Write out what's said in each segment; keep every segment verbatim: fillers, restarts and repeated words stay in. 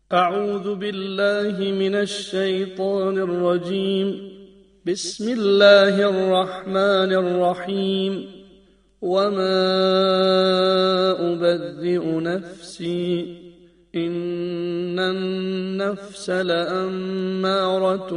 أعوذ بالله من الشيطان الرجيم. بسم الله الرحمن الرحيم. وما أبرئ نفسي إن النفس لأمارة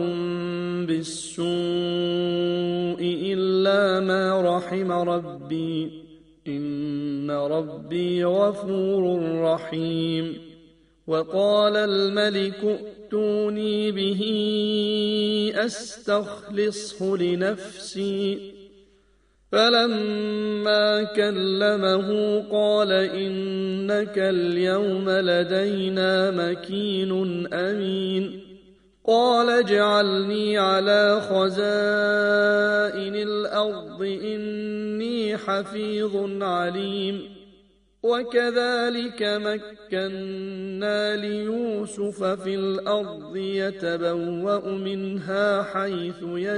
بالسوء إلا ما رحم ربي إن ربي غفور رحيم. وقال الملك ائتوني به أستخلصه لنفسي. فلما كلمه قال إنك اليوم لدينا مكين أمين. قال اجعلني على خزائن الأرض إني حفيظ عليم. وكذلك مكنا ليوسف في الأرض يتبوأ منها حيث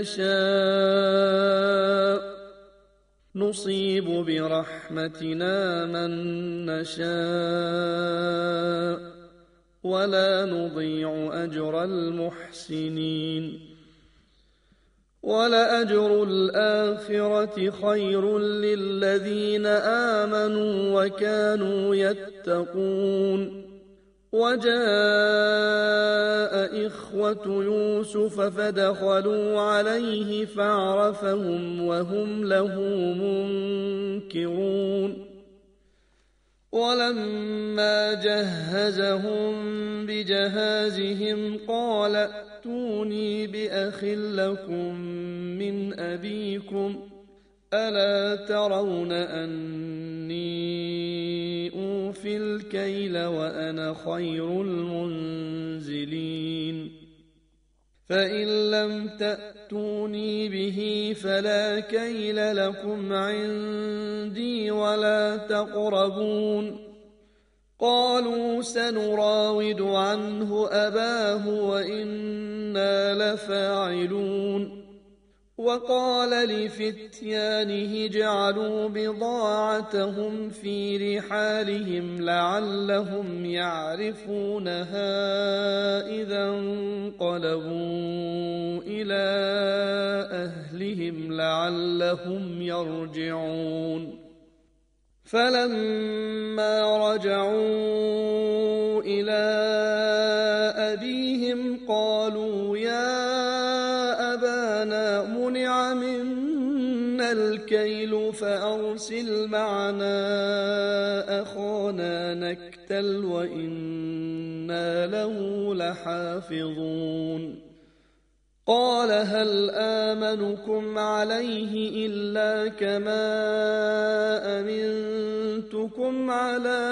يشاء نصيب برحمتنا من نشاء ولا نضيع أجر المحسنين. ولأجر الآخرة خير للذين آمنوا وكانوا يتقون. وجاء إخوة يوسف فدخلوا عليه فعرفهم وهم له منكرون. ولما جهزهم بجهازهم قال ائتوني بأخ لكم من أبيكم ألا ترون أني أوفي الكيل وأنا خير المنزلين. فإن لم تأتوني به فلا كيل لكم عندي ولا تقربون. قالوا سنراود عنه أباه وإنا لفاعلون. وقال لفتيانه اجعلوا بضاعتهم في رحالهم لعلهم يعرفونها إذا انقلبوا إلى أهلهم لعلهم يرجعون. فلما رجعوا إلى أبيهم قالوا يا أبانا منع منا الكيل فأرسل معنا أخانا نكتل وإنا له لحافظون. قال هل آمنكم عليه إلا كما أمنتكم على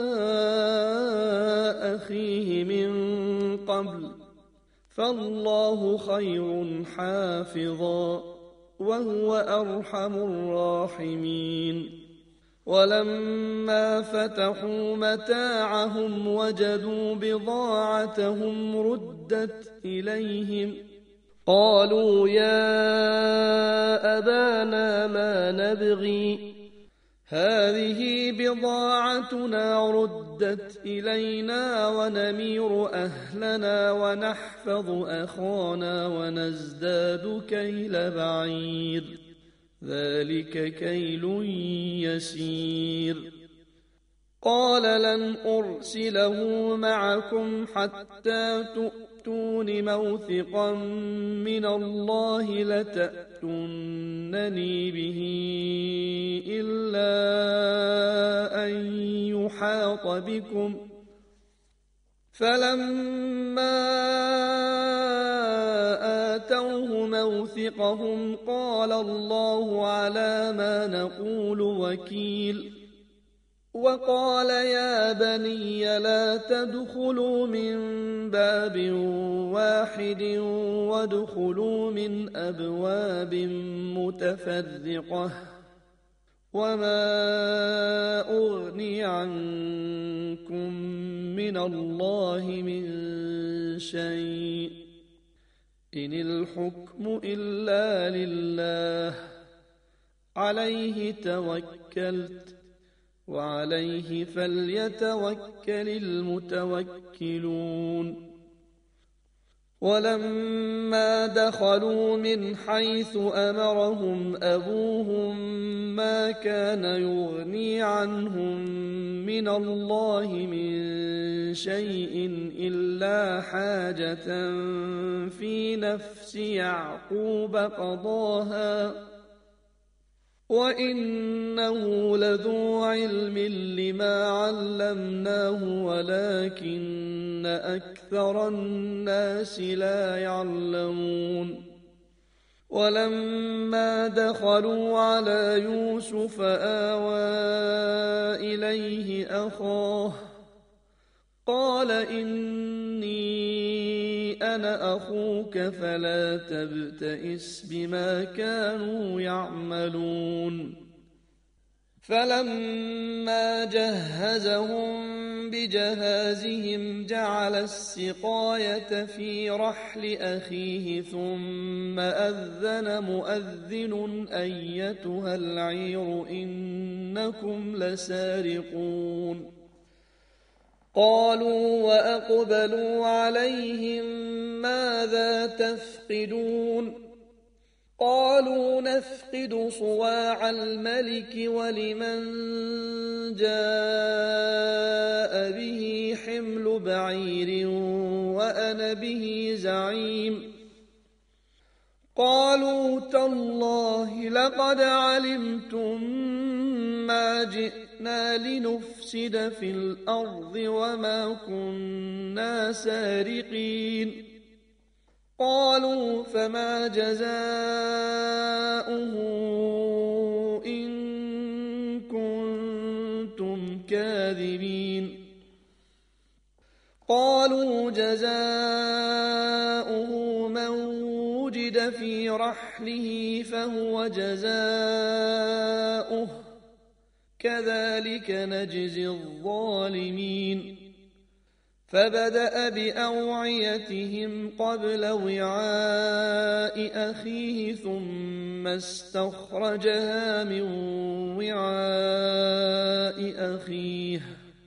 أخيه من قبل فالله خير حافظا وهو أرحم الراحمين. ولما فتحوا متاعهم وجدوا بضاعتهم ردت إليهم قالوا يا أبانا ما نبغي هذه بضاعتنا ردت إلينا ونمير أهلنا ونحفظ أخانا ونزداد كيل بعير ذلك كيل يسير. قال لن أرسله معكم حتى تؤتون موثقا من الله لتأتونني به إلا أن يحاط بكم. فلما آتوه موثقهم قال الله على ما نقول وكيل. وقال يا بني لا تدخلوا من باب واحد وادخلوا من أبواب متفرقة وما أغني عنكم من الله من شيء إن الحكم إلا لله عليه توكلت وعليه فليتوكل المتوكلون ولما دخلوا من حيث أمرهم أبوهم ما كان يغني عنهم من الله من شيء إلا حاجة في نفس يعقوب قضاها وإنه لذو علم لما علمناه ولكن أكثر الناس لا يعلمون ولما دخلوا على يوسف آوى إليه أخاه قال إني أنا أخوك فلا تبتئس بما كانوا يعملون فلما جهزهم بجهازهم جعل السقاية في رحل أخيه ثم أذن مؤذن أيتها العير إنكم لسارقون قالوا وأقبلوا عليهم ماذا تفقدون قالوا نفقد صواع الملك ولمن جاء به حمل بعير وأنا به زعيم قالوا تالله لقد علمتم ما جئنا لنفسد في الأرض وما كنا سارقين قالوا فما جزاؤه إن كنتم كاذبين قالوا جزاؤه من وجد في رحله فهو جزاؤه كذلك نجزي الظالمين فبدأ بأوعيتهم قبل وعاء أخيه ثم استخرجها من وعاء أخيه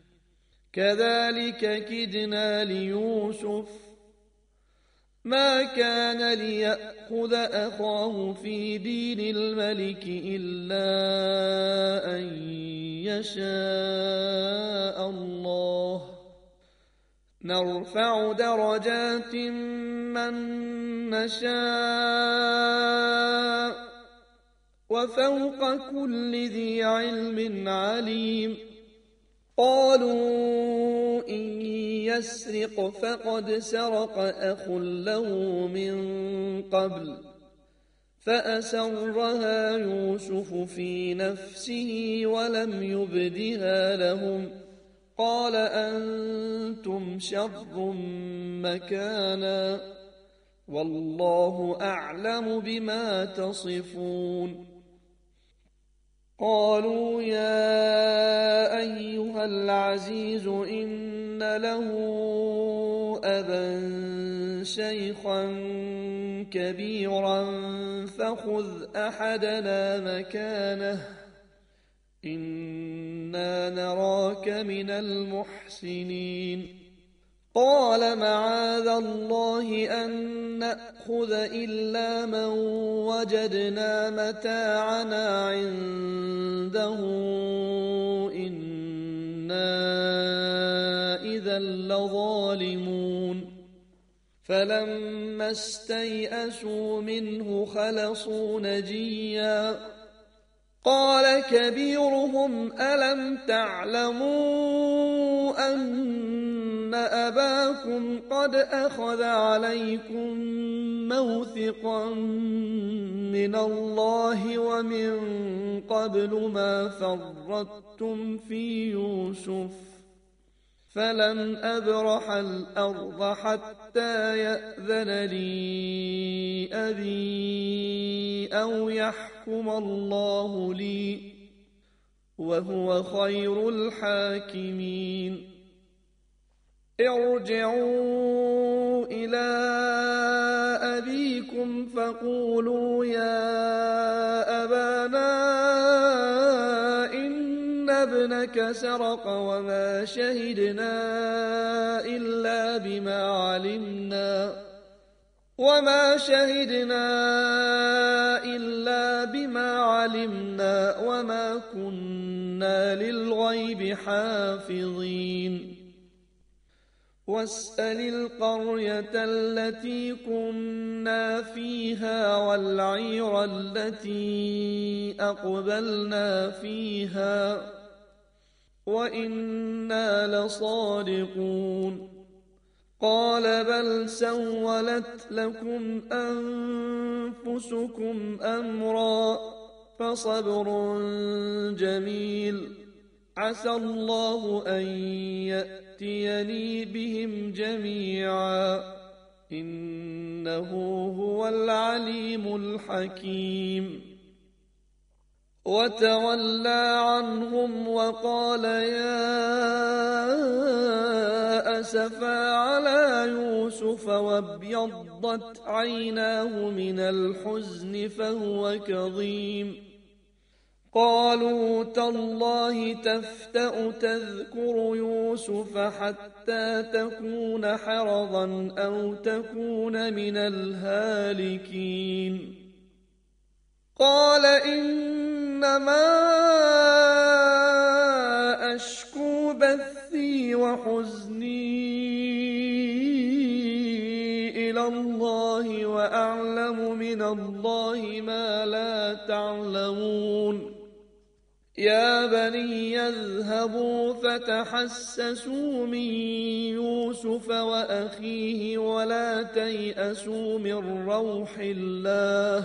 كذلك كدنا ليوسف ما كان ليأخذ أخاه في دين الملك إلا أن يشاء الله نرفع درجات من نشاء وفوق كل ذي علم عليم قالوا إن يسرق فقد سرق أخ له من قبل فأسرها يوسف في نفسه ولم يبدها لهم قال أنتم شر مكانا والله أعلم بما تصفون قالوا يا أيها العزيز إن له أبا شيخا كبيرا فخذ أحدنا مكانه إنا نراك من المحسنين قال معاذ الله أن نأخذ إلا من وجدنا متاعنا عنده إنا إذا لظالمون فلما استيئسوا منه خلصوا نجيا قال كبيرهم ألم تعلموا أن أباكم قد أخذ عليكم موثقا من الله ومن قبل ما فرطتم في يوسف فلن أبرح الأرض حتى يأذن لي أبي أو يحكم الله لي وهو خير الحاكمين ارجعوا إلى أبيكم فقولوا يا أبانا إن ابنك سرق وما شهدنا إلا بما علمنا وما شهدنا إلا بما علمنا وما كنا للغيب حافظين واسأل القرية التي كنا فيها والعير التي أقبلنا فيها وإنا لصادقون قال بل سولت لكم أنفسكم أمرا فصبر جميل عسى الله أن يأتيني بهم جميعا إنه هو العليم الحكيم وتولى عنهم وقال يا أسفا على يوسف وابيضت عيناه من الحزن فهو كظيم قالوا تالله تفتأ تذكر يوسف حتى تكون حرضا أو تكون من الهالكين قال إنما أشكو بثي وحزني إلى الله وأعلم من الله ما لا تعلمون يا بني اذهبوا فتحسسوا من يوسف وأخيه ولا تيأسوا من روح الله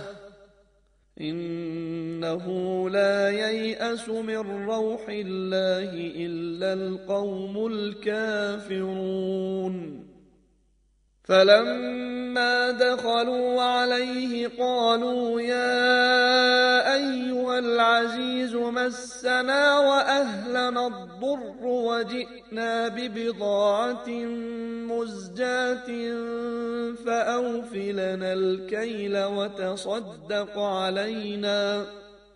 إنه لا ييأس من روح الله إلا القوم الكافرون فلما دخلوا عليه قالوا يا أيها العزيز مسنا وأهلنا الضر وجئنا ببضاعة مزجاة فأوف لنا الكيل وتصدق علينا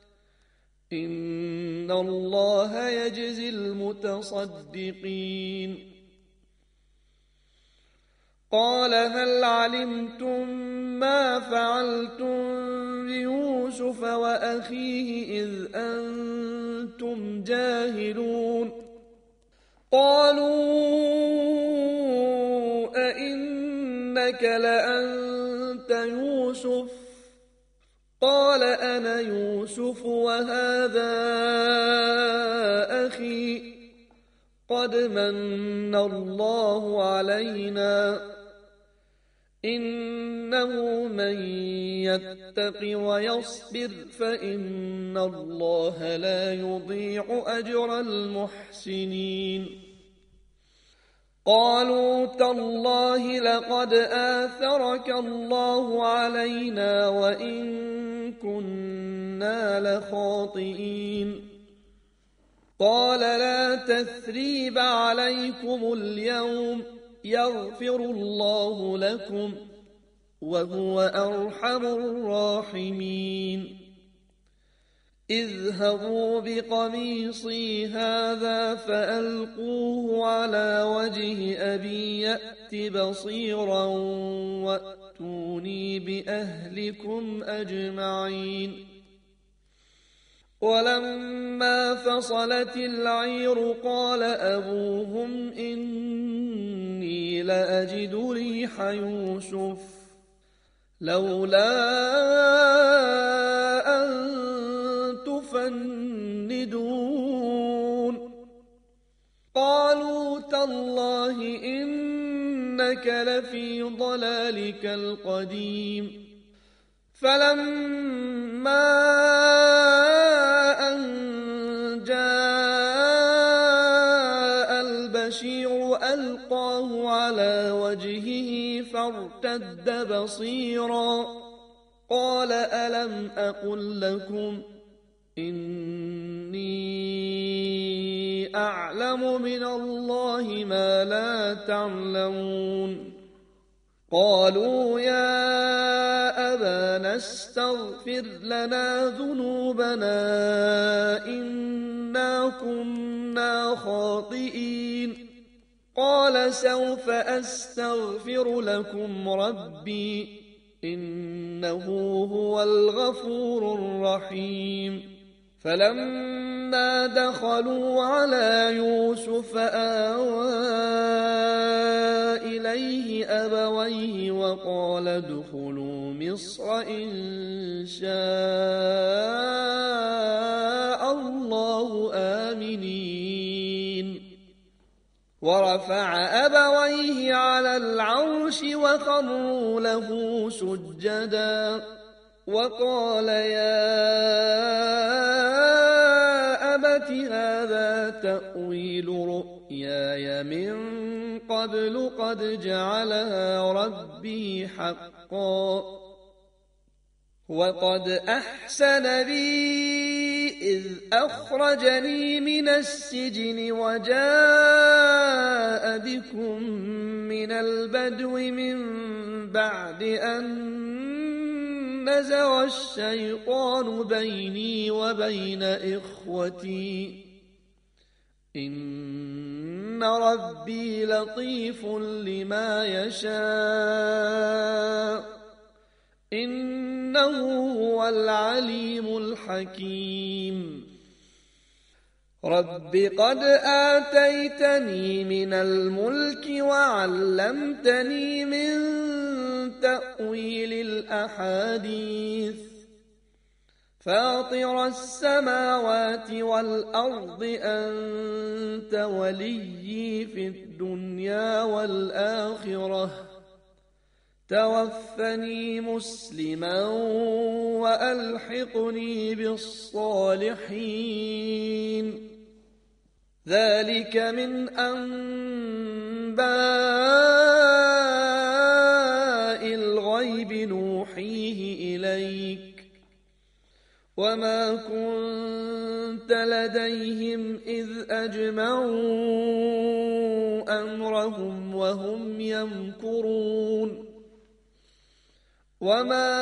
إن الله يجزي المتصدقين قال هل علمتم ما فعلتم بيوسف وأخيه إذ أنتم جاهلون قالوا أئنك لأنت يوسف قال أنا يوسف وهذا أخي قد من الله علينا إنه من يتق ويصبر فإن الله لا يضيع أجر المحسنين قالوا تالله لقد آثرك الله علينا وإن كنا لخاطئين قال لا تثريب عليكم اليوم يغفر الله لكم وهو أرحم الراحمين اذهبوا بقميصي هذا فألقوه على وجه أبي يأت بصيرا وأتوني بأهلكم أجمعين ولما فصلت العير قال أبوهم إني لأجد ريح يوسف لولا أن تفندون قالوا تالله إنك لفي ضلالك القديم فلما أن جاء البشير ألقاه على وجهه فارتد بصيرا قال ألم أقل لكم إني أعلم من الله ما لا تعلمون قالوا يا أبانا استغفر لنا ذنوبنا إنا كنا خاطئين قال سوف أستغفر لكم ربي إنه هو الغفور الرحيم فلما دخلوا على يوسف آوى إليه أبويه وقال ادخلوا مصر إن شاء الله آمنين ورفع أبويه على العرش وخروا له سجدا وقال يا أبت هذا تأويل رؤياي من قبل قد جعلها ربي حقا وقد أحسن بي إذ أخرجني من السجن وجاء بكم من البدو من بعد أن نزغ الشيطان بيني وبين إخوتي إن ربي لطيف لما يشاء إنه هو العليم الحكيم رب قد آتيتني من الملك وعلمتني من تأويل الأحاديث فاطر السماوات والأرض أنت وليي في الدنيا والآخرة توفني مسلما وألحقني بالصالحين ذلك من أنباء الغيب نوحيه إليك وما كنت لديهم إذ أجمعوا أمرهم وهم يمكرون وما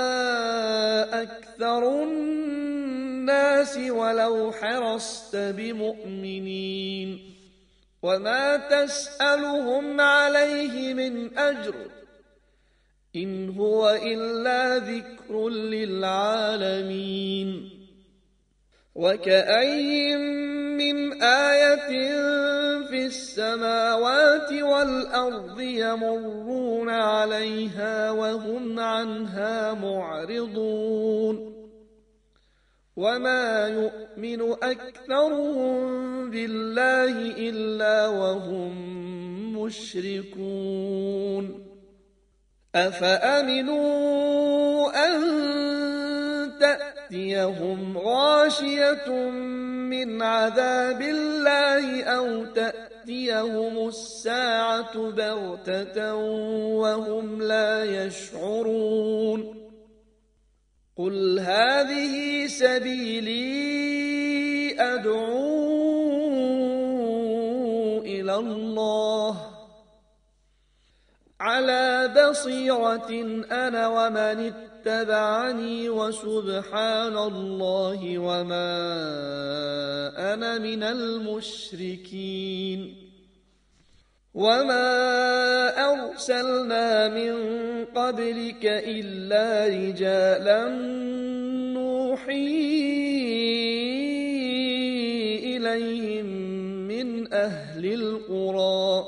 أكثر الناس ولو حرصت بمؤمنين وما تسألهم عليه من أجر إن هو إلا ذكر للعالمين وكأي من آية في السماوات والأرض يمرون عليها وهم عنها معرضون وما يؤمن أكثرهم بالله إلا وهم مشركون أفأمنوا أن تأتيهم غاشية من عذاب الله أو تأتيهم الساعة بغتة وهم لا يشعرون قل هذه سبيلي أدعو إلى الله على بصيرة أنا ومن اتبعني وسبحان الله وما أنا من المشركين وما أرسلنا من قبلك إلا رجالا نوحي إليهم من أهل القرى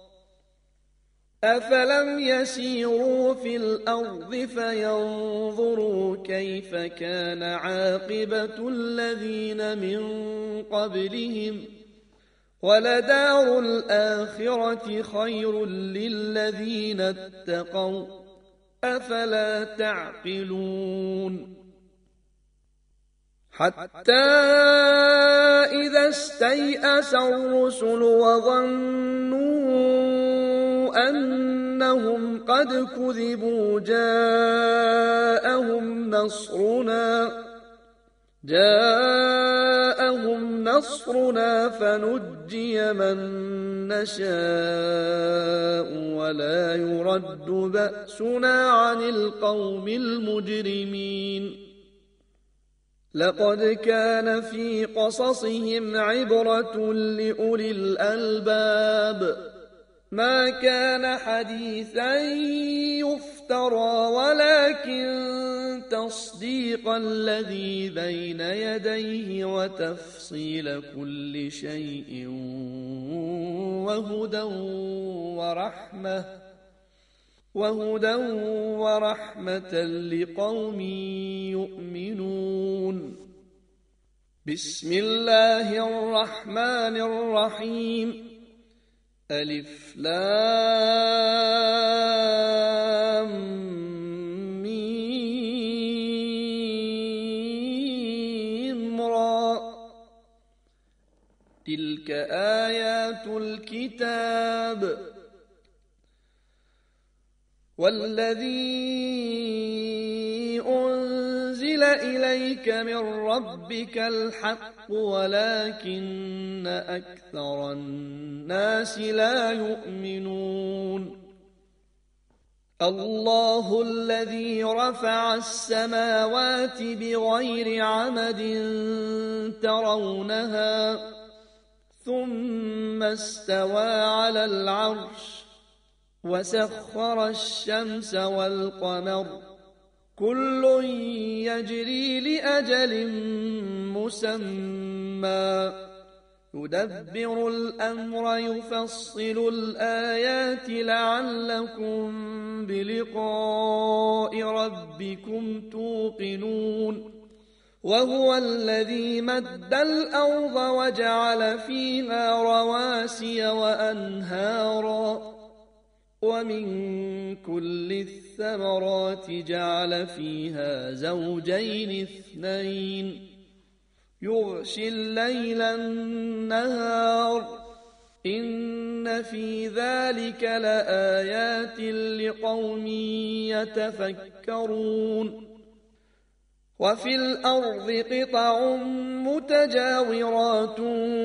أفلم يسيروا في الأرض فينظروا كيف كان عاقبة الذين من قبلهم ولدار الآخرة خير للذين اتقوا أفلا تعقلون حتى إذا استيأس الرسل وظنوا أنهم قد كذبوا جاءهم نصرنا جاءهم جاءهم نصرنا فنجي من نشاء ولا يرد بأسنا عن القوم المجرمين لقد كان في قصصهم عبرة لأولي الألباب ما كان حديثا يفترى ولكن تصديق الذي بين يديه وتفصيل كل شيء وهدى ورحمة وهدى ورحمة لقوم يؤمنون بسم الله الرحمن الرحيم ألف لام ميم را تلك آيات الكتاب والذي أنزل إليك من ربك الحق ولكن أكثر الناس لا يؤمنون الله الذي رفع السماوات بغير عمد ترونها ثم استوى على العرش وسخر الشمس والقمر كل يجري لأجل مسمى يدبر الأمر يفصل الآيات لعلكم بلقاء ربكم توقنون وهو الذي مد الأرض وجعل فيها رواسي وأنهارا ومن كل الثمرات جعل فيها زوجين اثنين يغشي الليل النهار إن في ذلك لآيات لقوم يتفكرون وفي الأرض قطع متجاورات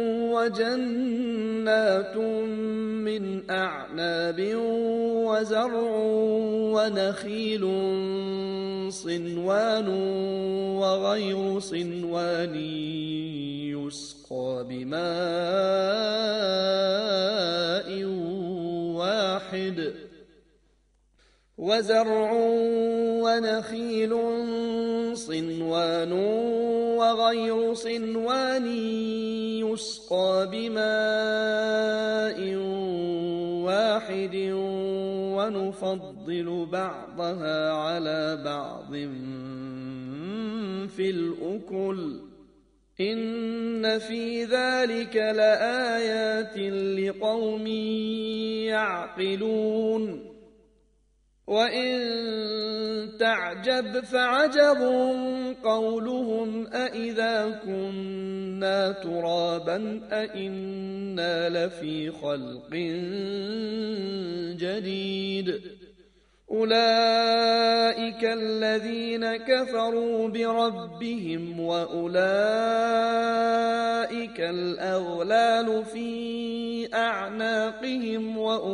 وجنات من أعناب وزرع ونخيل صنوان وغير صنوان يسقى بماء واحد وزرع ونخيل صنوان وغير صنوان يسقى بماء واحد ونفضل بعضها على بعض في الأكل إن في ذلك لآيات لقوم يعقلون وإن تعجب فعجب قولهم أإذا كنا ترابا أإنا لفي خلق جديد أولئك الذين كفروا بربهم وأولئك الأغلال في أعناقهم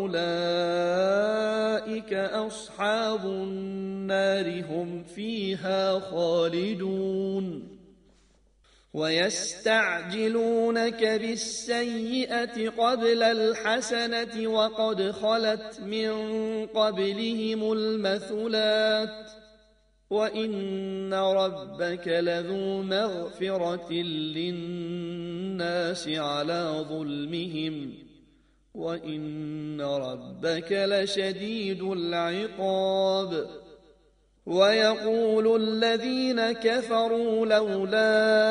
وأولئك أصحاب النار هم فيها خالدون ويستعجلونك بالسيئة قبل الحسنة وقد خلت من قبلهم المثلات وإن ربك لذو مغفرة للناس على ظلمهم وإن ربك لشديد العقاب ويقول الذين كفروا لولا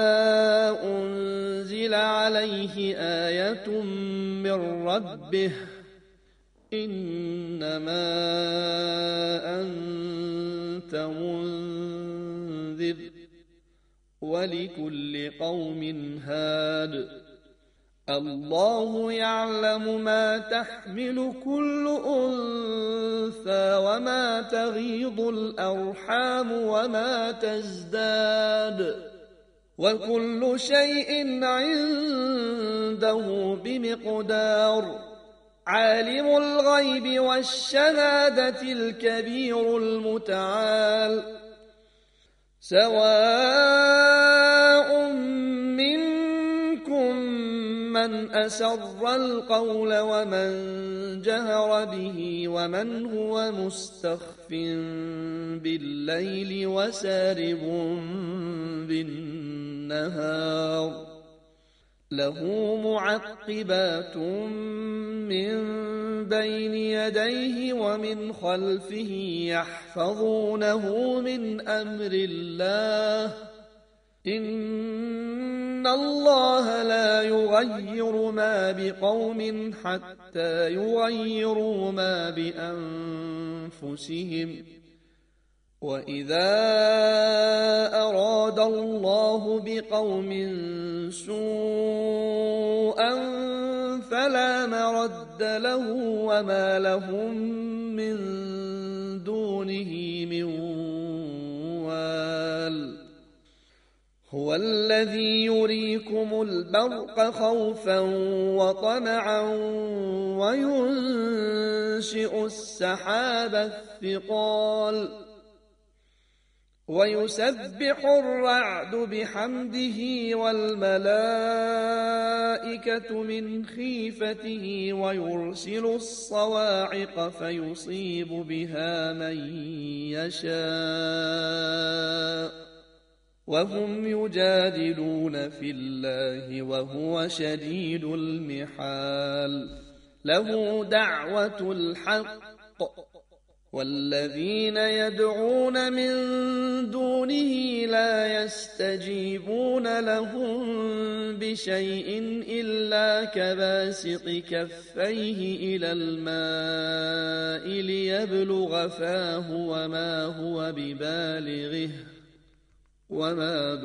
أنزل عليه آية من ربه إنما أنت منذر ولكل قوم هاد الله يعلم ما تحمل كل أنثى وما تغيض الأرحام وما تزداد وكل شيء عنده بمقدار عالم الغيب والشهادة الكبير المتعال سواء منكم من أسر القول ومن جهر به ومن هو مستخف بالليل وسارب بالنهار له معقبات من بين يديه ومن خلفه يحفظونه من أمر الله إن الله لا يغير ما بقوم حتى يغيروا ما بأنفسهم وإذا أراد الله بقوم سوءا فلا مرد له وما لهم من دونه من وال هو الذي يريكم البرق خوفا وطمعا وينشئ السحاب الثقال ويسبح الرعد بحمده والملائكة من خيفته ويرسل الصواعق فيصيب بها من يشاء وهم يجادلون في الله وهو شديد المحال له دعوة الحق والذين يدعون من دونه لا يستجيبون لهم بشيء إلا كباسط كفيه إلى الماء ليبلغ فاه وما هو ببالغه وما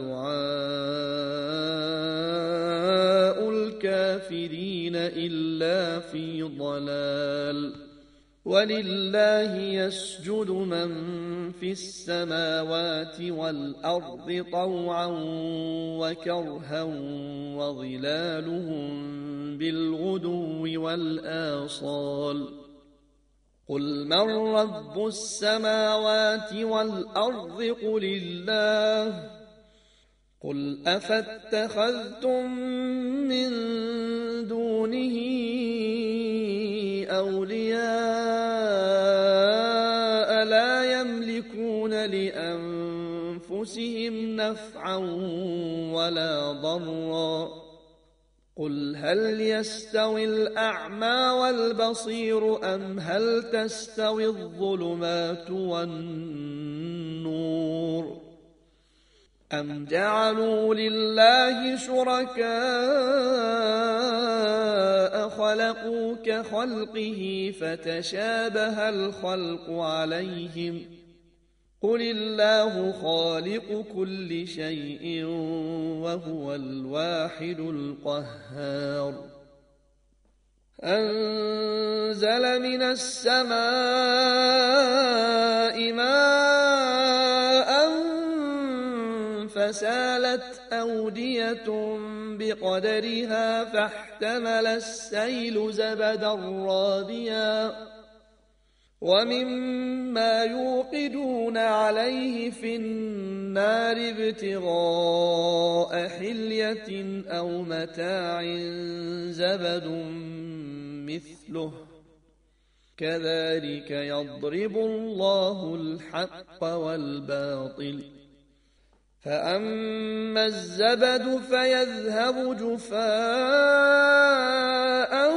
دعاء الكافرين إلا في ضلال ولله يسجد من في السماوات والأرض طوعا وكرها وظلالهم بالغدو والآصال قل من رب السماوات والأرض قل الله قل أفاتخذتم من دونه أولياء لا يملكون لأنفسهم نفعا ولا ضرا قل هل يستوي الأعمى والبصير أم هل تستوي الظلمات والنور أم جعلوا لله شركاء خلقوا كخلقه فتشابه الخلق عليهم قل الله خالق كل شيء وهو الواحد القهار أنزل من السماء ماء فسالت أودية بقدرها فاحتمل السيل زبدا رابيا ومما يوقدون عليه في النار ابتغاء حلية أو متاع زبد مثله كذلك يضرب الله الحق والباطل فأما الزبد فيذهب جفاء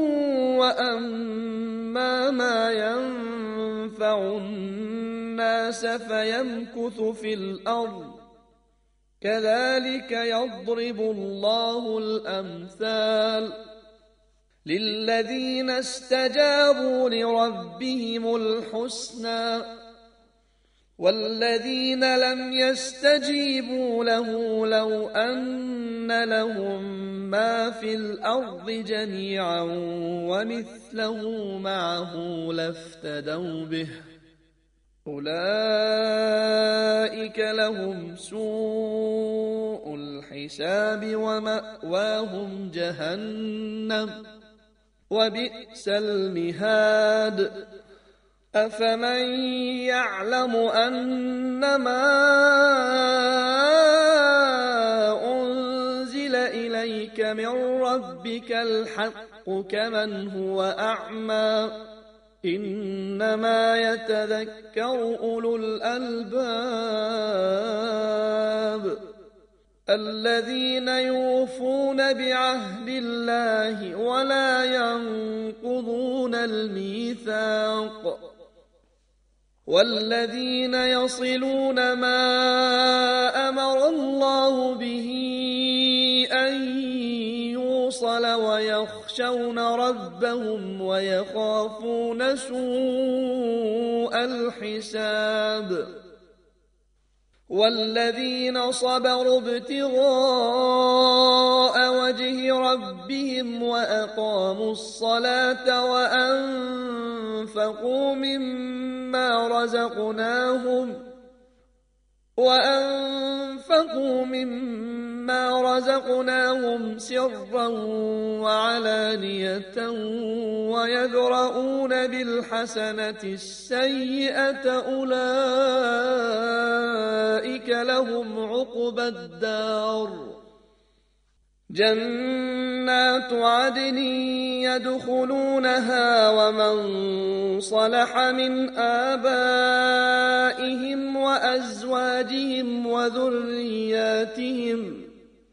وأما ما ينفع الناس فيمكث في الأرض كذلك يضرب الله الأمثال للذين استجابوا لربهم الحسنى والذين لم يستجيبوا له لو أن لهم ما في الأرض جميعا ومثله معه لافتدوا به أولئك لهم سوء الحساب ومأواهم جهنم وبئس المهاد أفمن يعلم أنما أنزل إليك من ربك الحق كمن هو أعمى إنما يتذكر أولو الألباب الذين يوفون بعهد الله ولا ينقضون الميثاق والذين يصلون ما أمر الله به أن يوصل ويخشون ربهم ويخافون سوء الحساب والذين صبروا ابتغاء وجه ربهم وأقاموا الصلاة وأنفقوا مما رزقناهم وأنفقوا مما رزقناهم سرا وعلانية ويدرؤون بالحسنة السيئة أولئك لهم عقبى الدار جنات عدن يدخلونها ومن صلح من آبائهم وأزواجهم وذرياتهم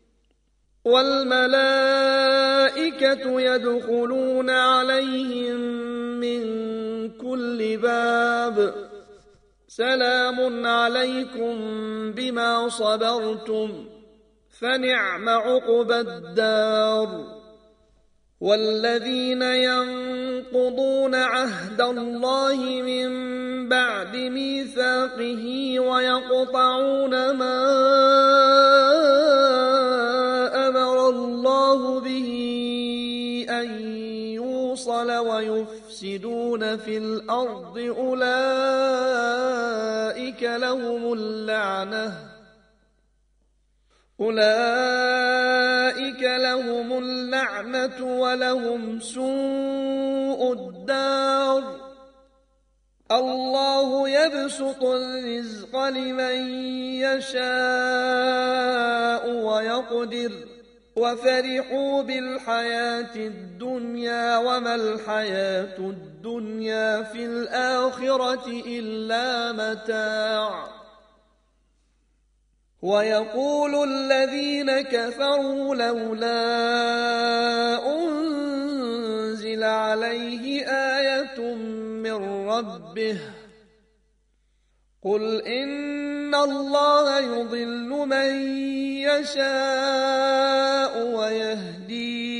والملائكة يدخلون عليهم من كل باب سلام عليكم بما صبرتم فنعم عقبى الدار والذين ينقضون عهد الله من بعد ميثاقه ويقطعون ما أمر الله به أن يوصل ويفسدون في الأرض أولئك لهم اللعنة أولئك لهم اللعنة ولهم سوء الدار الله يبسط الرزق لمن يشاء ويقدر وفرحوا بالحياة الدنيا وما الحياة الدنيا في الآخرة إلا متاع ويقول الذين كفروا لولا أنزل عليه آية من ربه قل إن الله يضل من يشاء ويهدي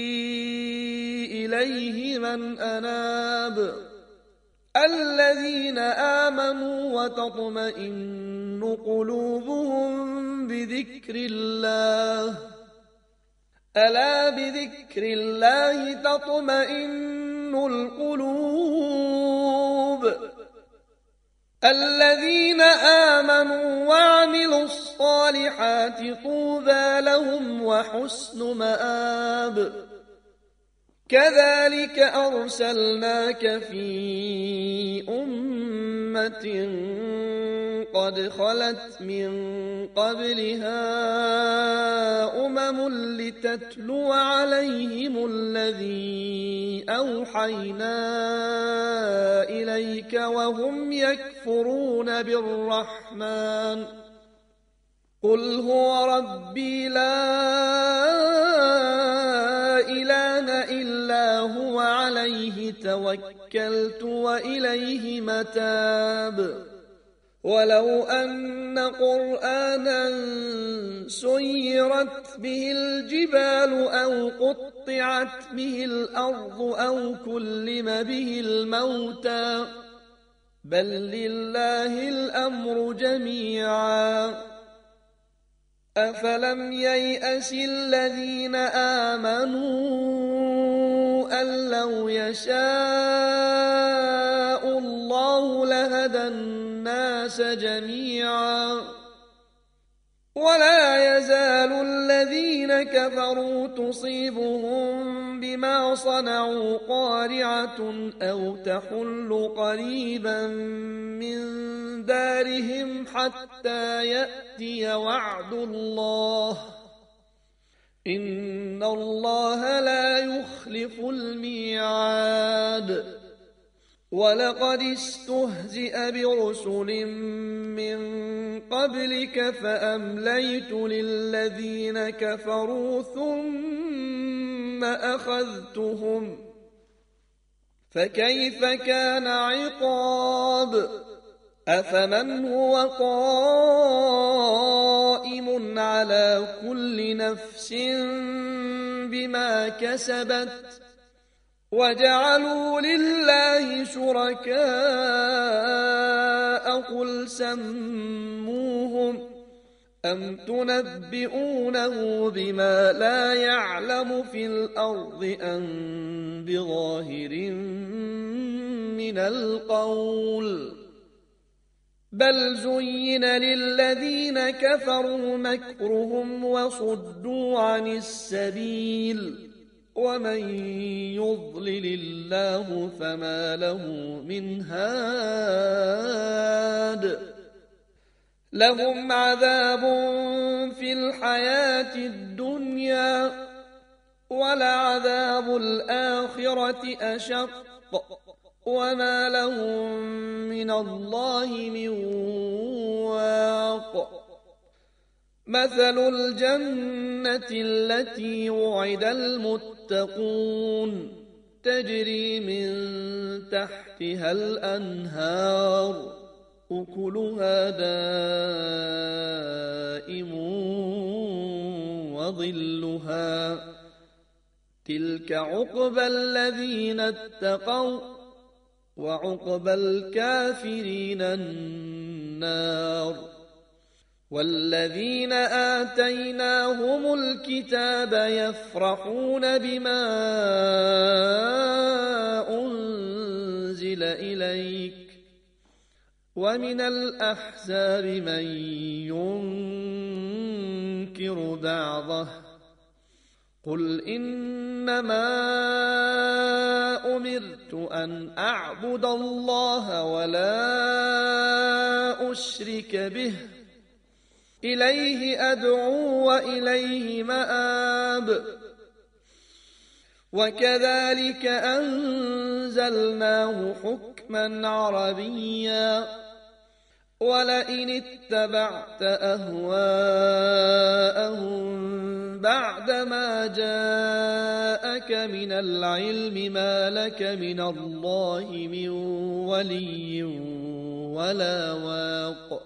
إليه من أناب الذين آمنوا وتطمئن قلوبهم بذكر الله ألا بذكر الله تطمئن القلوب الذين آمنوا وعملوا الصالحات طوبى لهم وحسن مآب كذلك أرسلناك في أمة قد خلت من قبلها أمم لتتلو عليهم الذي أوحينا إليك وهم يكفرون بالرحمن قل هو ربي لا إله إلا هو عليه توكلت وإليه متاب ولو أن قرآنا سيرت به الجبال أو قطعت به الأرض أو كلم به الموتى بل لله الأمر جميعا أفلم ييأس الذين آمنوا أن لو يشاء الله لهدى هدى الناس جميعا ولا يزال الذين كفروا تصيبهم بما صنعوا قارعة أو تحل قريبا من دارهم حتى يأتي وعد الله إن الله لا يخلف الميعاد ولقد استهزئ برسل من قبلك فأمليت للذين كفروا ثم أخذتهم فكيف كان عقاب أفمن هو قائم على كل نفس بما كسبت وجعلوا لله شركاء قل سموهم أم تنبئونه بما لا يعلم في الأرض أم بظاهر من القول بل زين للذين كفروا مكرهم وصدوا عن السبيل ومن يضلل الله فما له من هاد لهم عذاب في الحياة الدنيا ولعذاب الآخرة أشق وما لهم من الله من واق مثل الجنة التي وعد المتقون تجري من تحتها الأنهار أكلها دائم وظلها تلك عقبى الذين اتقوا وعقبى الكافرين النار والذين آتيناهم الكتاب يفرحون بما أنزل إليك ومن الأحزاب من ينكر بعضه قل إنما أمرت أن أعبد الله ولا أشرك به إليه أدعو وإليه مآب وكذلك أنزلناه حكما عربيا ولئن اتبعت أهواءهم بعدما جاءك من العلم ما لك من الله من ولي ولا واق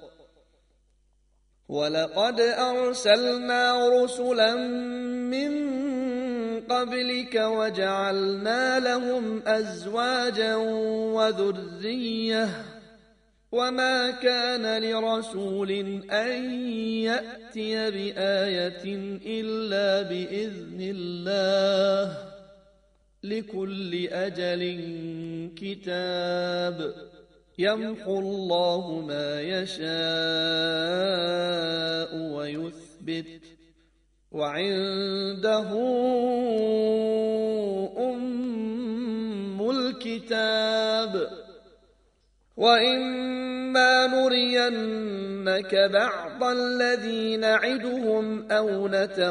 ولقد أرسلنا رسلا من قبلك وجعلنا لهم أزواجا وذرية وما كان لرسول أن يأتي بآية إلا بإذن الله لكل أجل كتاب يمحو الله ما يشاء ويثبت وعنده أم الكتاب وإما نرينك بعض الذي نعدهم أو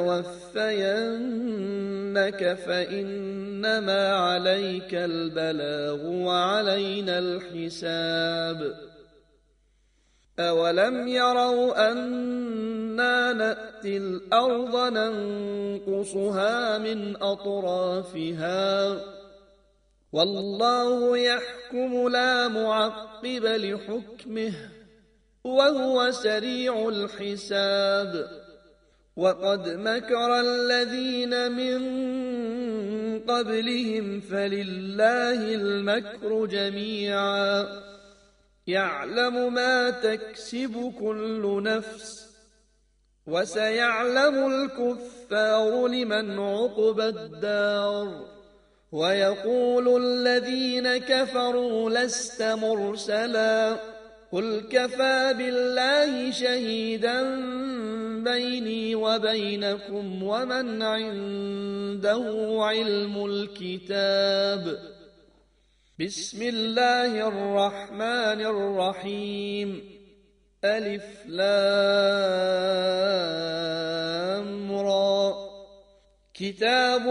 نتوفينك فإنما عليك البلاغ وعلينا الحساب أولم يروا أنا نأتي الأرض ننقصها من أطرافها والله يحكم لا معقب لحكمه وهو سريع الحساب وقد مكر الذين من قبلهم فلله المكر جميعا يعلم ما تكسب كل نفس وسيعلم الكفار لمن عقبى الدار ويقول الذين كفروا لست مرسلا قل كفى بالله شهيدا بيني وبينكم ومن عنده علم الكتاب. بسم الله الرحمن الرحيم. ألف لام را. كتاب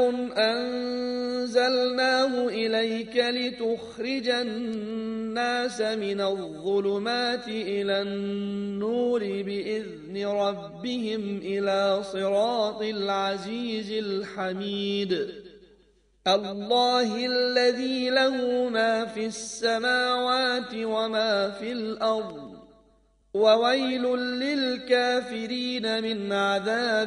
أنزلناه إليك لتخرج الناس من الظلمات إلى النور بإذن ربهم إلى صراط العزيز الحميد. الله الذي له ما في السماوات وما في الأرض وويل للكافرين من عذاب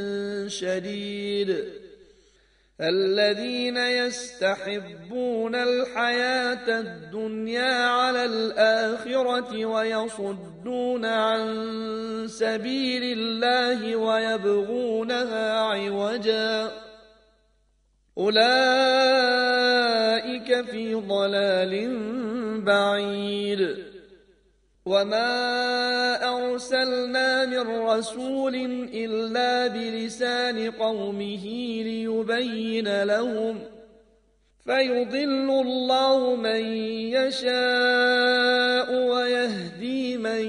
شديد. الذين يستحبون الحياة الدنيا على الآخرة ويصدون عن سبيل الله ويبغونها عوجا أولئك في ضلال بعيد. وما أرسلنا من رسول إلا بلسان قومه ليبين لهم فيضل الله من يشاء ويهدي من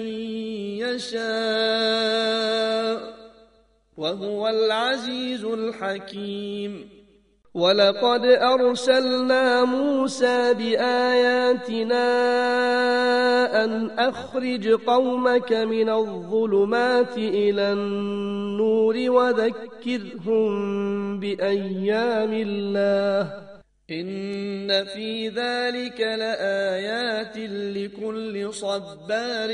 يشاء وهو العزيز الحكيم. ولقد أرسلنا موسى بآياتنا أن أخرج قومك من الظلمات إلى النور وذكرهم بأيام الله إن في ذلك لآيات لكل صبار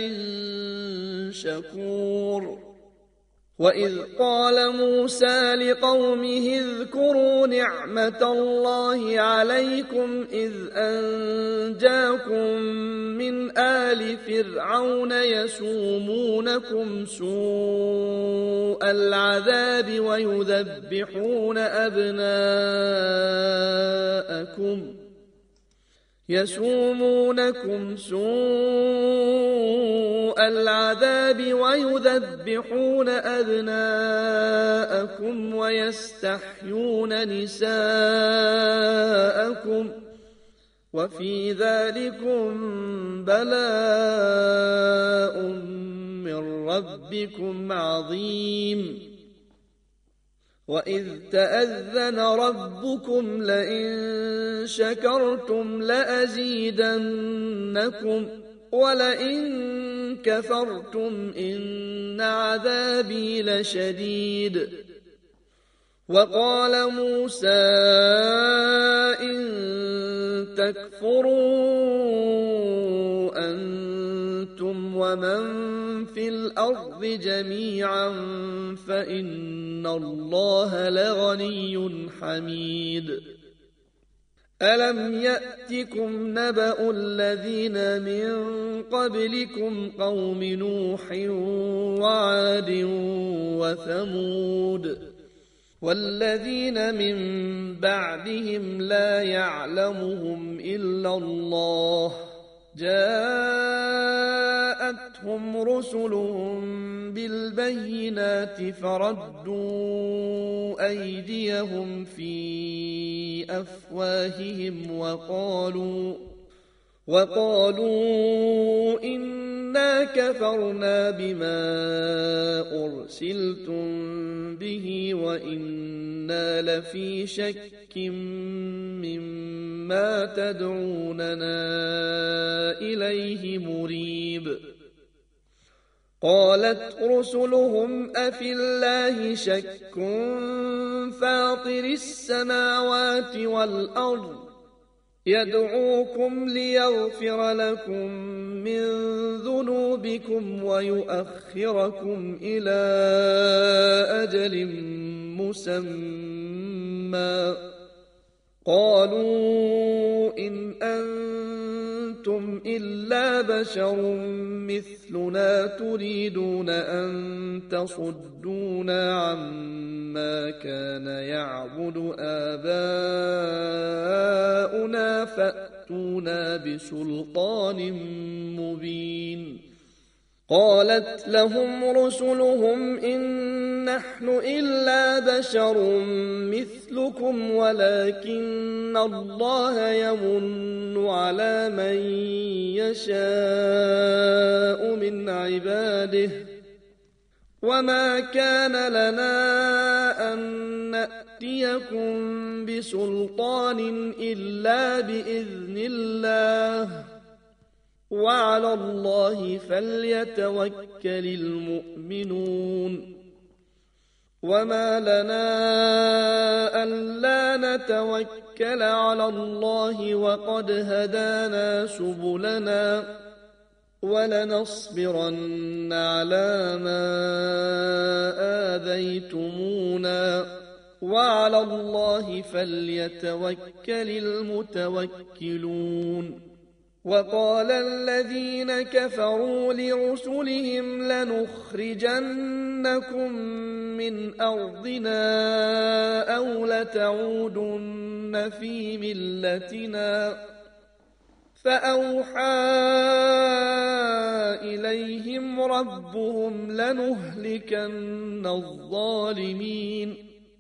شكور. وإذ قال موسى لقومه اذكروا نعمة الله عليكم إذ أنجاكم من آل فرعون يسومونكم سوء العذاب ويذبحون أبناءكم يسومونكم سوء العذاب ويذبحون أبناءكم ويستحيون نساءكم وفي ذلكم بلاء من ربكم عظيم. وإذ تأذن ربكم لئن شكرتم لأزيدنكم ولئن كفرتم إن عذابي لشديد. وقال موسى إن تكفروا أنتم ومن في الأرض جميعا فإن الله لغني حميد. ألم يأتكم نبأ الذين من قبلكم قوم نوح وعاد وثمود والذين من بعدهم لا يعلمهم إلا الله جاءتهم رسلهم بالبينات فردوا أيديهم في أفواههم وقالوا وقالوا إنا كفرنا بما أرسلتم به وإنا لفي شك مما تدعوننا إليه مريب. قالت رسلهم أفي الله شك فاطر السماوات والأرض يدعوكم ليغفر لكم من ذنوبكم ويؤخركم إلى أجل مسمى قالوا إن أنتم أنتم إلا بشر مثلنا تريدون أن تصدونا عما كان يعبد آباؤنا فأتونا بسلطان مبين. قالت لهم رسلهم إن نحن إلا بشر مثلكم ولكن الله يمن على من يشاء من عباده وما كان لنا أن نأتيكم بسلطان إلا بإذن الله وعلى الله فليتوكل المؤمنون. وما لنا ألا نتوكل على الله وقد هدانا سبلنا ولنصبرن على ما آذيتمونا وعلى الله فليتوكل المتوكلون. وقال الذين كفروا لرسلهم لنخرجنكم من أرضنا أو لتعودن في ملتنا فأوحى إليهم ربهم لنهلكن الظالمين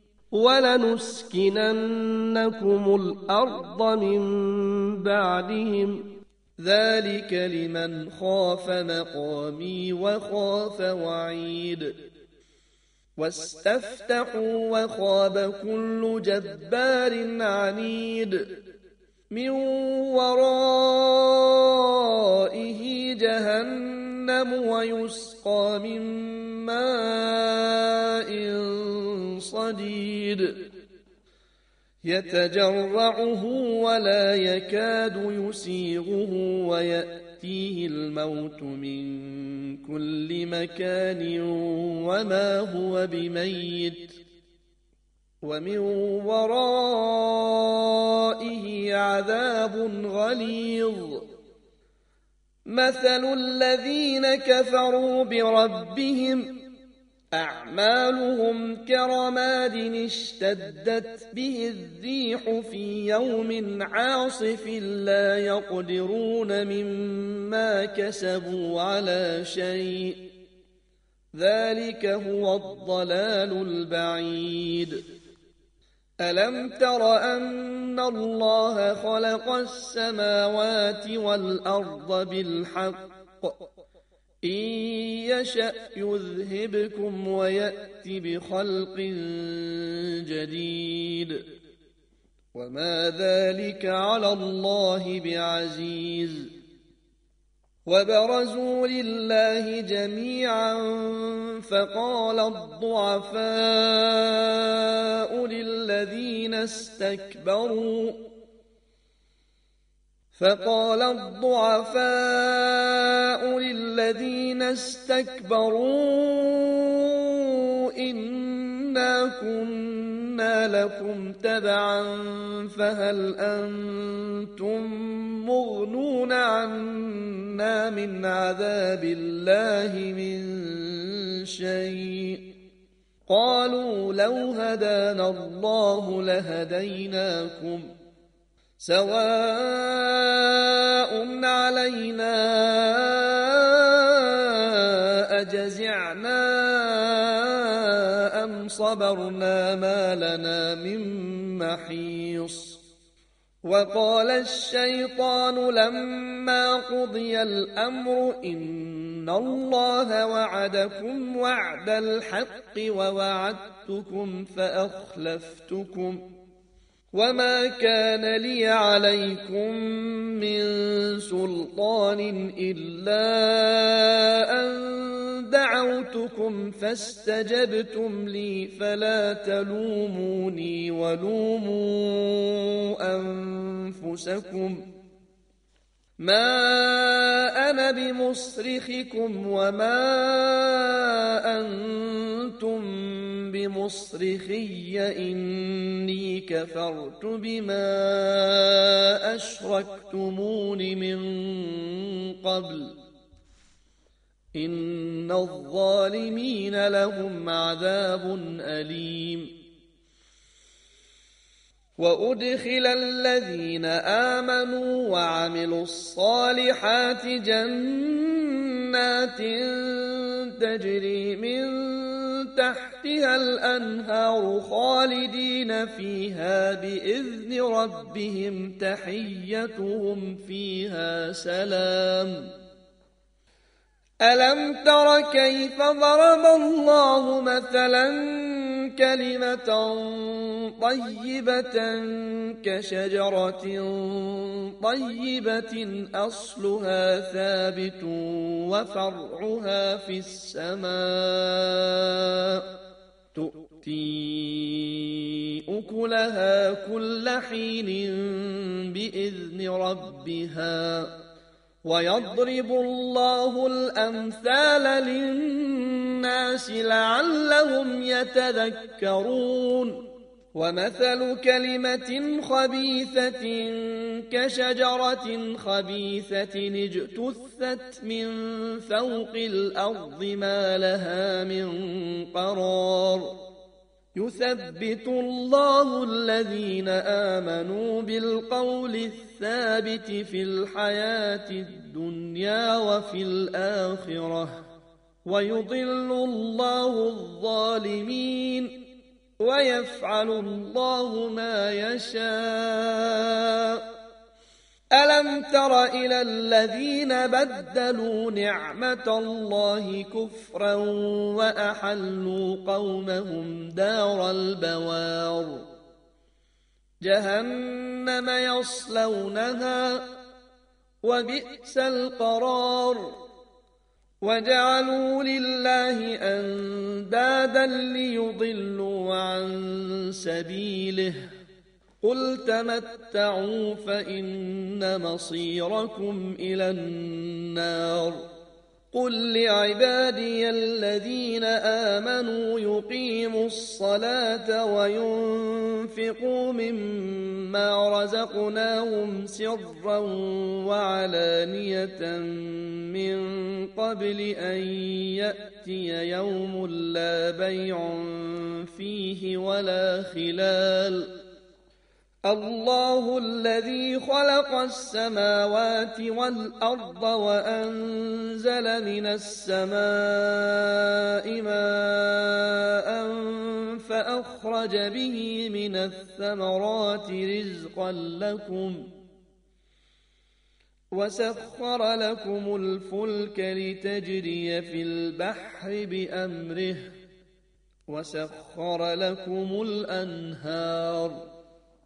ولنسكننكم الأرض من بعدهم ذلك لمن خاف مقامي وخاف وعيد. واستفتحوا وخاب كل جبار عنيد من ورائه جهنم ويسقى من ماء صديد يتجرعه ولا يكاد يسيغه ويأتيه الموت من كل مكان وما هو بميت ومن ورائه عذاب غليظ. مثل الذين كفروا بربهم أعمالهم كرماد اشتدت به الريح في يوم عاصف لا يقدرون مما كسبوا على شيء ذلك هو الضلال البعيد. ألم تر أن الله خلق السماوات والأرض بالحق إن يشأ يذهبكم ويأت بخلق جديد وما ذلك على الله بعزيز. وبرزوا لله جميعا فقال الضعفاء للذين استكبروا فقال الضعفاء للذين استكبروا إنا كنا لكم تبعا فهل أنتم مغنون عنا من عذاب الله من شيء قالوا لو هدانا الله لهديناكم سواء علينا أجزعنا أم صبرنا ما لنا من محيص. وقال الشيطان لما قضي الأمر إن الله وعدكم وعد الحق ووعدتكم فأخلفتكم وما كان لي عليكم من سلطان إلا أن دعوتكم فاستجبتم لي فلا تلوموني ولوموا أنفسكم ما أنا بمصرخكم وما أنتم بمصرخي إني كفرت بما أشركتمون من قبل إن الظالمين لهم عذاب أليم وأدخل الذين آمنوا وعملوا الصالحات جنات تجري من تحتها الأنهار خالدين فيها بإذن ربهم تحيتهم فيها سلام ألم تر كيف ضرب الله مثلا كلمة طيبة كشجرة طيبة أصلها ثابت وفرعها في السماء تؤتي أكلها كل حين بإذن ربها ويضرب الله الأمثال للناس لعلهم يتذكرون ومثل كلمة خبيثة كشجرة خبيثة اجتثت من فوق الأرض ما لها من قرار يثبت الله الذين آمنوا بالقول الثابت في الحياة الدنيا وفي الآخرة ويضل الله الظالمين ويفعل الله ما يشاء ألم تر إلى الذين بدلوا نعمة الله كفرا وأحلوا قومهم دار البوار جهنم يصلونها وبئس القرار وجعلوا لله أندادا ليضلوا عن سبيله قل تمتعوا فإن مصيركم إلى النار قل لعبادي الذين آمنوا يقيموا الصلاة وينفقوا مما رزقناهم سرا وعلانية من قبل أن يأتي يوم لا بيع فيه ولا خلال الله الذي خلق السماوات والأرض وأنزل من السماء ماء فأخرج به من الثمرات رزقا لكم وسخر لكم الفلك لتجري في البحر بأمره وسخر لكم الأنهار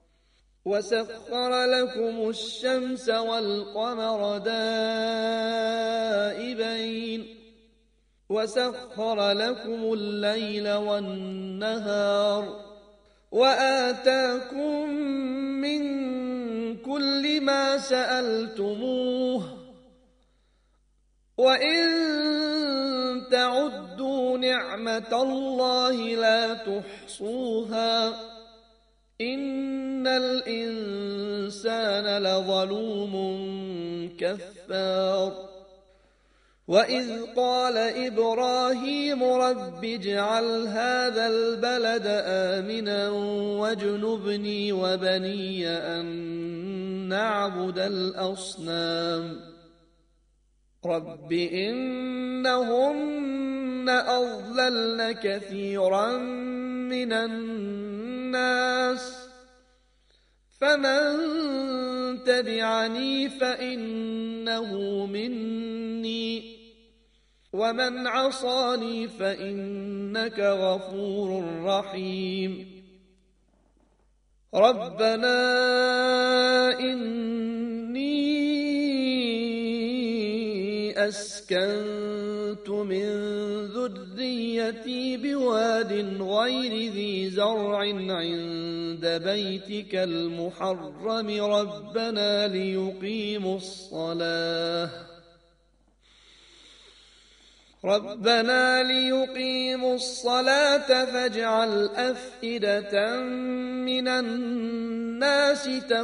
وسخر لكم الشمس والقمر دائبين وسخر لكم الليل والنهار وآتاكم من كل ما سألتموه وإن تعدوا نعمة الله لا تحصوها إن الإنسان لظلوم كفار وإذ قال إبراهيم رب اجعل هذا البلد آمنا واجنبني وبني أن نعبد الأصنام رب إنهن أضللن كثيرا من الناس فمن تبعني فإنه مني ومن عصاني فإنك غفور رحيم ربنا إني أسكنت من ذريتي بواد غير ذي زرع عند بيتك المحرم ربنا ليقيموا الصلاة ربنا ليقيموا الصلاة فاجعل أفئدة من الناس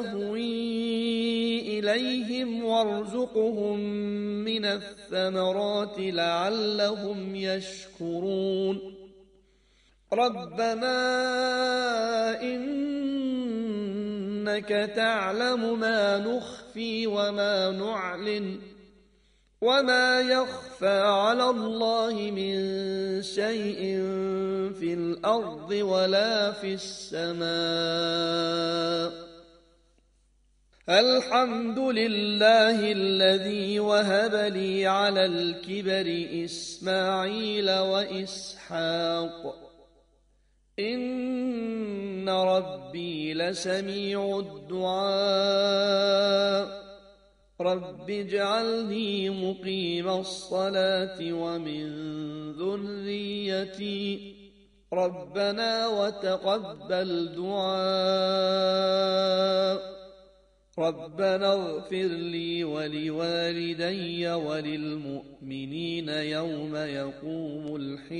تهوي إليهم وارزقهم من الثمرات لعلهم يشكرون ربنا إنك تعلم ما نخفي وما نعلن وما يخفى على الله من شيء في الأرض ولا في السماء الحمد لله الذي وهب لي على الكبر إسماعيل وإسحاق إن ربي لسميع الدعاء رب اجعلني مقيم الصلاة ومن ذريتي ربنا وتقبل دعاء ربنا اغفر لي ولوالدي وللمؤمنين يوم يقوم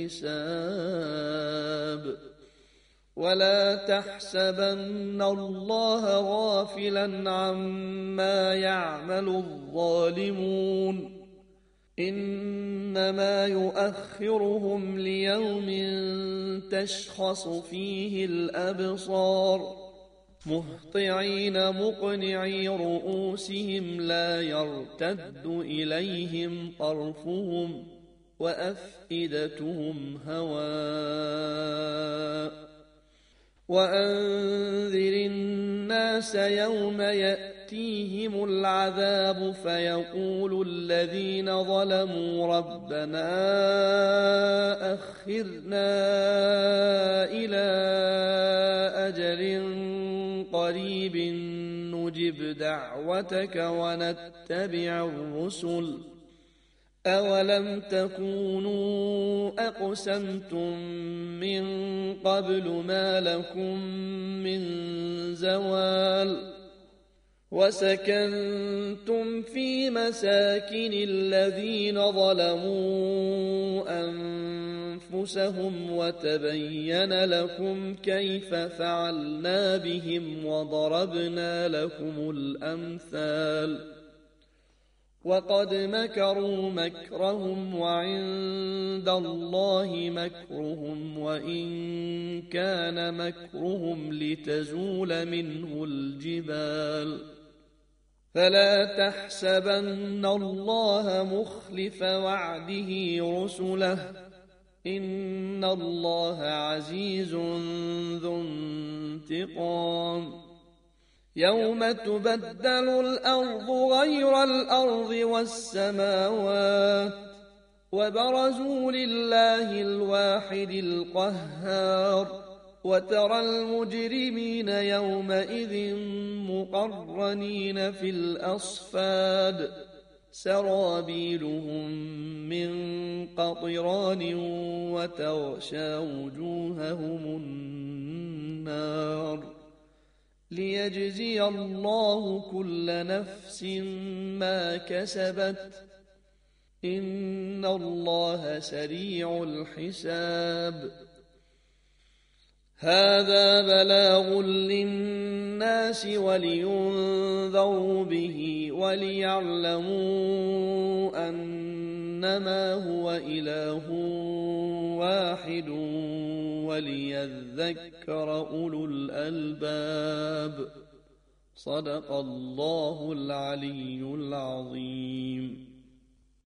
الحساب ولا تحسبن الله غافلا عما يعمل الظالمون إنما يؤخرهم ليوم تشخص فيه الأبصار مهطعين مقنعي رؤوسهم لا يرتد إليهم طرفهم وأفئدتهم هواء وأنذر الناس يوم يأتيهم العذاب فيقول الذين ظلموا ربنا أخرنا إلى أجل قريب نجب دعوتك ونتبع الرسل أولم تكونوا أقسمتم من قبل ما لكم من زوال وسكنتم في مساكن الذين ظلموا أنفسهم وتبين لكم كيف فعلنا بهم وضربنا لكم الأمثال وقد مكروا مكرهم وعند الله مكرهم وإن كان مكرهم لتزول منه الجبال فلا تحسبن الله مخلف وعده رسله إن الله عزيز ذو انتقام يوم تبدل الأرض غير الأرض والسماوات وبرزوا لله الواحد القهار وترى المجرمين يومئذ مقرنين في الأصفاد سرابيلهم من قطران وتغشى وجوههم النار ليجزي الله كل نفس ما كسبت إن الله سريع الحساب هذا بلاغ للناس ولينذروا به وليعلموا أنما هو إله واحد وليذكر أولو الألباب صدق الله العلي العظيم.